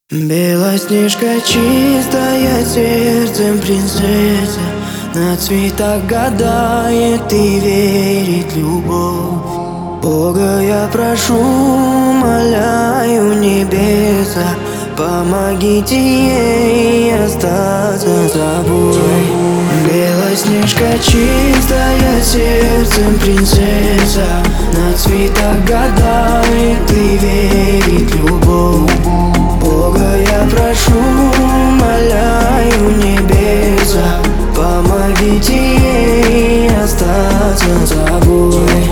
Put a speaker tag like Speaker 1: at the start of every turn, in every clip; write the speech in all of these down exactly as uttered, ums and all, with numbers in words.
Speaker 1: Белоснежка чистая, сердцем принцесса, на цветах гадает и верит любовь. Бога я прошу, моляю небеса, помогите ей остаться собой. Белоснежка чистая, сердцем принцесса, на цветах гадает и верит любовь. Бога я прошу, моляю небеса, помогите ей остаться собой.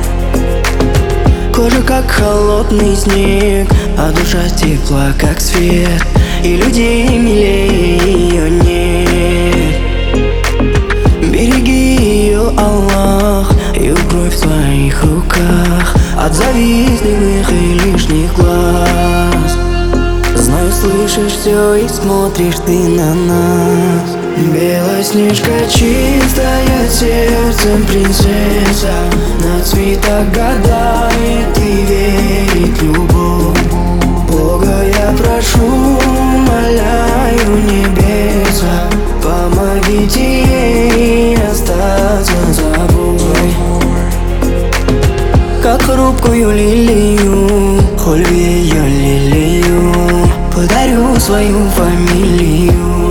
Speaker 1: Кожа как холодный снег, а душа тепла как свет, и людей милее ее нет. Береги ее, Аллах, и укрой в твоих руках от завистливых и лишних глаз. Знаю, слышишь все и смотришь ты на нас. Белоснежка чистая, сердцем принцесса, на цветах гадает и верит любовь. Бога я прошу, моляю небеса, помогите ей остаться собой. Как хрупкую лилию, холь ее лилию, подарю свою фамилию.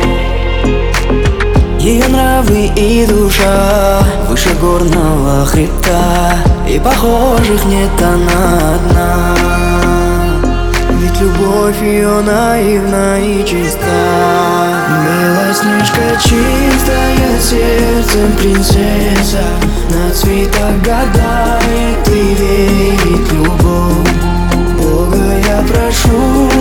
Speaker 1: Ее нравы и душа выше горного хребта, и похожих нет она одна. Ведь любовь ее наивна и чиста. Белоснежка чистая, сердцем принцесса, на цветах гадает и верит любовь. Бога я прошу,